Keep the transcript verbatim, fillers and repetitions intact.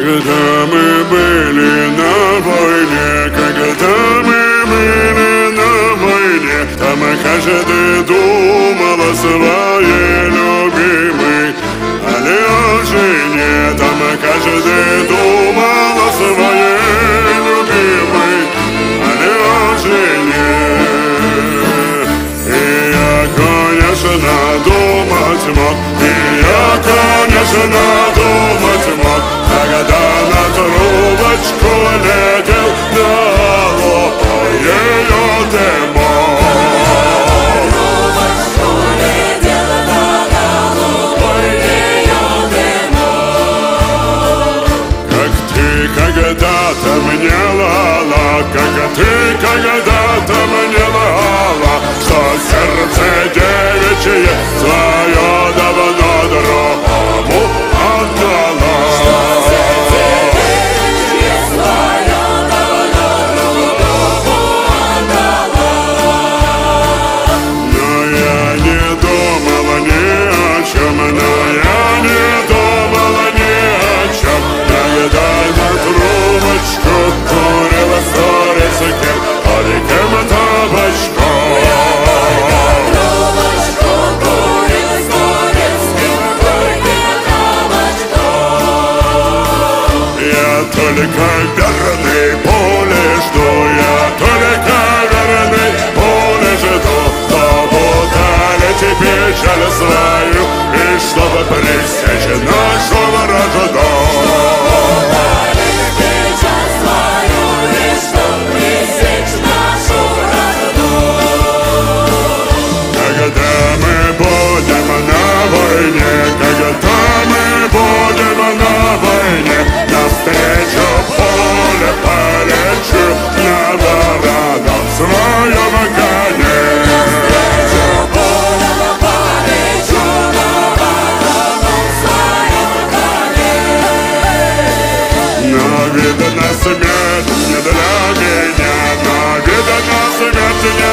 Когда мы были на войне, когда мы были на войне, там каждый думал о своей любимой, але о жене. Там каждый думал о своей любимой, але о жене. И я, конечно, думать мог, и я, конечно, думать мог, когда на трубочку летел голубой ее дымок. Трубочку летел голубой ее дымок. Как ты когда-то мне лала, как ты когда-то мне лала, что сердце девичье свое давно другому отдала. Только верный пуле жду, я только верный пуле жду, чтобы утолить печаль свою и чтобы пресечь нашу вражду. Утолить печаль свою и чтобы пресечь нашу вражду. Когда мы будем на войне, когда мы будем на войне, навстречу поле полечу на вороном своем коне. Навстречу поле полечу на вороном своем коне. Но видно смерть не для меня, но видно смерть не